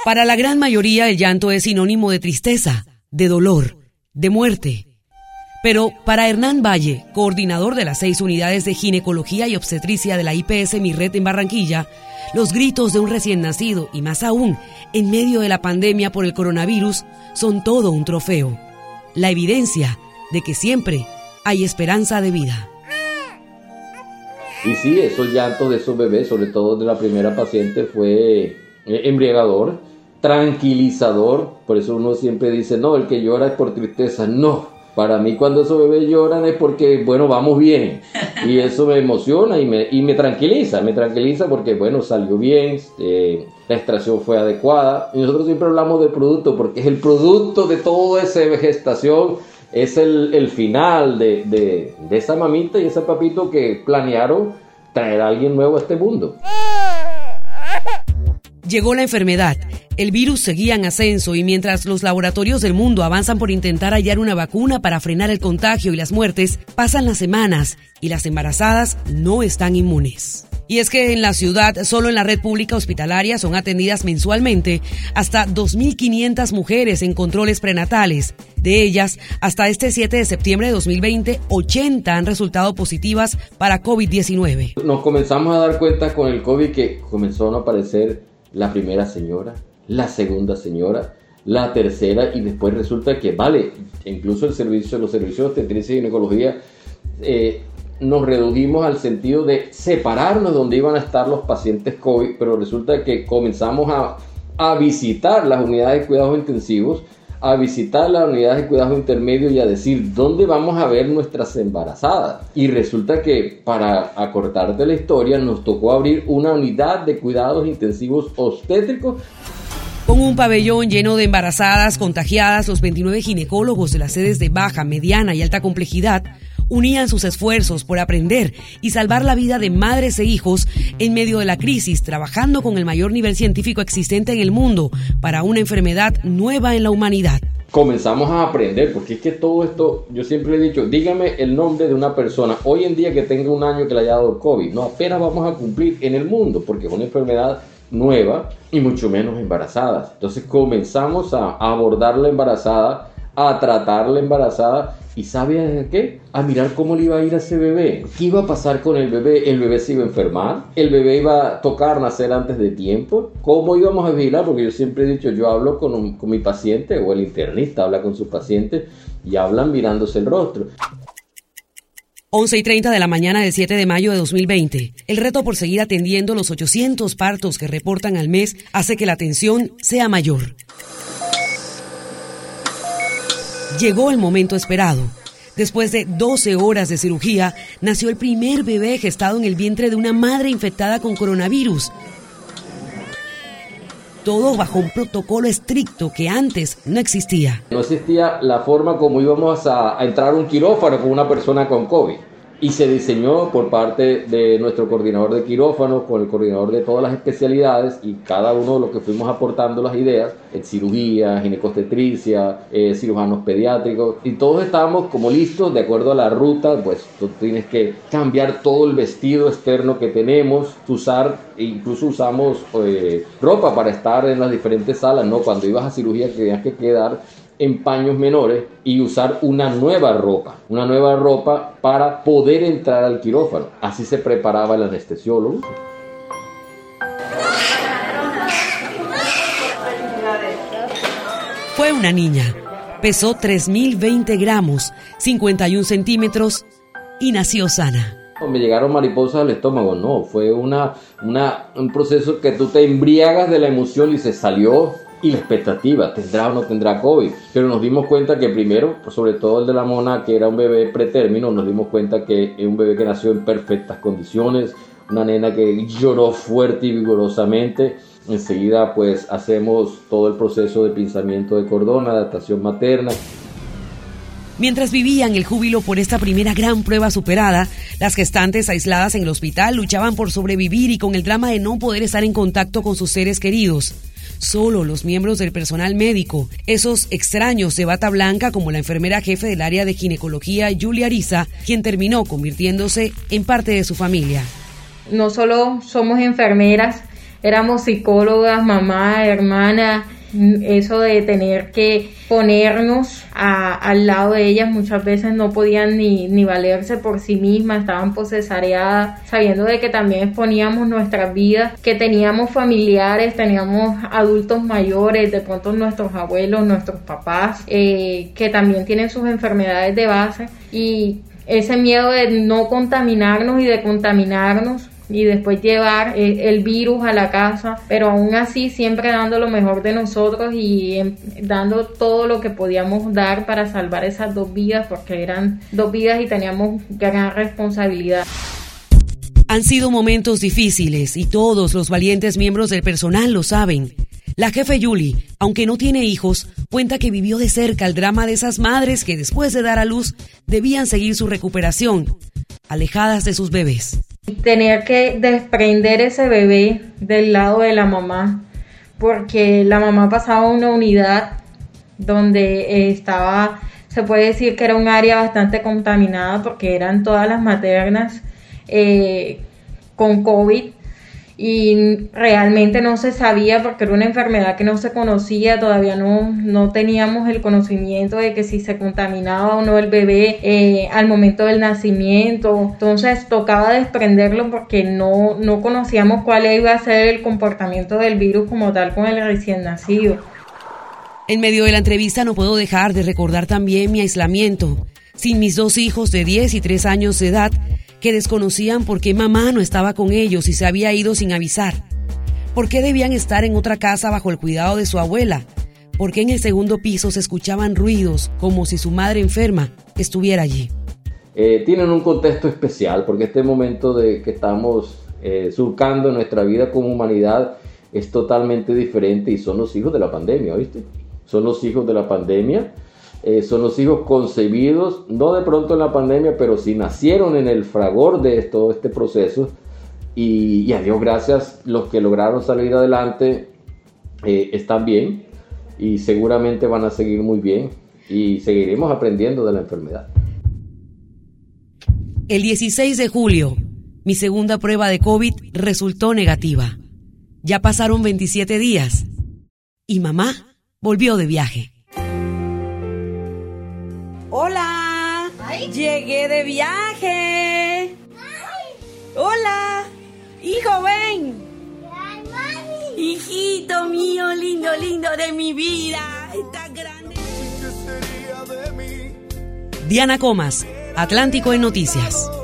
Para la gran mayoría, el llanto es sinónimo de tristeza, de dolor, de muerte. Pero para Hernán Valle, coordinador de las 6 unidades de ginecología y obstetricia de la IPS Mirret en Barranquilla, los gritos de un recién nacido, y más aún, en medio de la pandemia por el coronavirus, son todo un trofeo. La evidencia de que siempre hay esperanza de vida. Y sí, esos llantos de esos bebés, sobre todo de la primera paciente, fue embriagador, tranquilizador. Por eso uno siempre dice, no, el que llora es por tristeza. No, para mí cuando esos bebés lloran es porque, bueno, vamos bien. Y eso me emociona y me tranquiliza. Me tranquiliza porque, bueno, salió bien, la extracción fue adecuada. Y nosotros siempre hablamos del producto porque es el producto de toda esa gestación. Es el final de esa mamita y ese papito que planearon traer a alguien nuevo a este mundo. Llegó la enfermedad. El virus seguía en ascenso y mientras los laboratorios del mundo avanzan por intentar hallar una vacuna para frenar el contagio y las muertes, pasan las semanas y las embarazadas no están inmunes. Y es que en la ciudad, solo en la red pública hospitalaria, son atendidas mensualmente hasta 2.500 mujeres en controles prenatales. De ellas, hasta este 7 de septiembre de 2020, 80 han resultado positivas para COVID-19. Nos comenzamos a dar cuenta con el COVID que comenzó a aparecer la primera señora, la segunda señora, la tercera, y después resulta que, incluso los servicios de obstetricia y ginecología, nos redujimos al sentido de separarnos donde iban a estar los pacientes COVID, pero resulta que comenzamos a visitar las unidades de cuidados intensivos, a visitar las unidades de cuidados intermedios y a decir dónde vamos a ver nuestras embarazadas. Y resulta que, para acortarte la historia, nos tocó abrir una unidad de cuidados intensivos obstétricos. Con un pabellón lleno de embarazadas contagiadas, los 29 ginecólogos de las sedes de baja, mediana y alta complejidad unían sus esfuerzos por aprender y salvar la vida de madres e hijos en medio de la crisis, trabajando con el mayor nivel científico existente en el mundo para una enfermedad nueva en la humanidad. Comenzamos a aprender, porque es que todo esto, yo siempre he dicho, dígame el nombre de una persona hoy en día que tenga un año que le haya dado COVID. No, apenas vamos a cumplir en el mundo, porque es una enfermedad nueva y mucho menos embarazadas. Entonces comenzamos a abordar la embarazada, a tratar la embarazada. ¿Y sabe qué? A mirar cómo le iba a ir a ese bebé. ¿Qué iba a pasar con el bebé? ¿El bebé se iba a enfermar? ¿El bebé iba a tocar nacer antes de tiempo? ¿Cómo íbamos a vigilar? Porque yo siempre he dicho, yo hablo con mi paciente, o el internista habla con su paciente, y hablan mirándose el rostro. 11:30 de la mañana del 7 de mayo de 2020. El reto por seguir atendiendo los 800 partos que reportan al mes hace que la atención sea mayor. Llegó el momento esperado. Después de 12 horas de cirugía, nació el primer bebé gestado en el vientre de una madre infectada con coronavirus. Todo bajo un protocolo estricto que antes no existía. No existía la forma como íbamos a entrar a un quirófano con una persona con COVID. Y se diseñó por parte de nuestro coordinador de quirófano, con el coordinador de todas las especialidades, y cada uno de los que fuimos aportando las ideas, cirugía, ginecobstetricia, cirujanos pediátricos, y todos estábamos como listos de acuerdo a la ruta. Pues tú tienes que cambiar todo el vestido externo que tenemos, incluso usamos ropa para estar en las diferentes salas, ¿no? Cuando ibas a cirugía tenías que quedar en paños menores y usar una nueva ropa para poder entrar al quirófano. Así se preparaba el anestesiólogo. Fue una niña, pesó 3.020 gramos, 51 centímetros y nació sana. Me llegaron mariposas al estómago. No, fue un proceso que tú te embriagas de la emoción y se salió. Y la expectativa, ¿tendrá o no tendrá COVID? Pero nos dimos cuenta que primero, sobre todo el de la mona, que era un bebé pretérmino, nos dimos cuenta que es un bebé que nació en perfectas condiciones, una nena que lloró fuerte y vigorosamente. Enseguida pues hacemos todo el proceso de pinzamiento de cordón, adaptación materna. Mientras vivían el júbilo por esta primera gran prueba superada, las gestantes aisladas en el hospital luchaban por sobrevivir y con el drama de no poder estar en contacto con sus seres queridos. Solo los miembros del personal médico, esos extraños de bata blanca como la enfermera jefe del área de ginecología, Julia Ariza, quien terminó convirtiéndose en parte de su familia. No solo somos enfermeras, éramos psicólogas, mamá, hermana, eso de tener que ponernos al lado de ellas, muchas veces no podían ni valerse por sí mismas, estaban posesareadas, sabiendo de que también exponíamos nuestras vidas, que teníamos familiares, teníamos adultos mayores, de pronto nuestros abuelos, nuestros papás, que también tienen sus enfermedades de base, y ese miedo de no contaminarnos y de contaminarnos y después llevar el virus a la casa, pero aún así siempre dando lo mejor de nosotros y dando todo lo que podíamos dar para salvar esas 2 vidas, porque eran 2 vidas y teníamos gran responsabilidad. Han sido momentos difíciles y todos los valientes miembros del personal lo saben. La jefe Yuli, aunque no tiene hijos, cuenta que vivió de cerca el drama de esas madres que después de dar a luz debían seguir su recuperación, alejadas de sus bebés. Tener que desprender ese bebé del lado de la mamá, porque la mamá pasaba a una unidad donde estaba, se puede decir que era un área bastante contaminada porque eran todas las maternas con COVID, y realmente no se sabía porque era una enfermedad que no se conocía, todavía no teníamos el conocimiento de que si se contaminaba o no el bebé al momento del nacimiento. Entonces tocaba desprenderlo porque no conocíamos cuál iba a ser el comportamiento del virus como tal con el recién nacido. En medio de la entrevista no puedo dejar de recordar también mi aislamiento, sin mis 2 hijos de 10 y 3 años de edad, que desconocían por qué mamá no estaba con ellos y se había ido sin avisar. ¿Por qué debían estar en otra casa bajo el cuidado de su abuela? ¿Por qué en el segundo piso se escuchaban ruidos como si su madre enferma estuviera allí? Tienen un contexto especial porque este momento de que estamos surcando nuestra vida como humanidad es totalmente diferente y son los hijos de la pandemia, ¿oíste? Son los hijos de la pandemia. Son los hijos concebidos, no de pronto en la pandemia, pero sí nacieron en el fragor de todo este proceso, y a Dios gracias, los que lograron salir adelante están bien y seguramente van a seguir muy bien y seguiremos aprendiendo de la enfermedad. El 16 de julio, mi segunda prueba de COVID resultó negativa. Ya pasaron 27 días y mamá volvió de viaje. ¡Hola! ¿Ay? ¡Llegué de viaje! ¡Ay! ¡Hola! ¡Hijo, ven! ¡Ay, mami! ¡Hijito mío, lindo, lindo de mi vida! ¡Estás grande! Diana Comas, Atlántico en Noticias.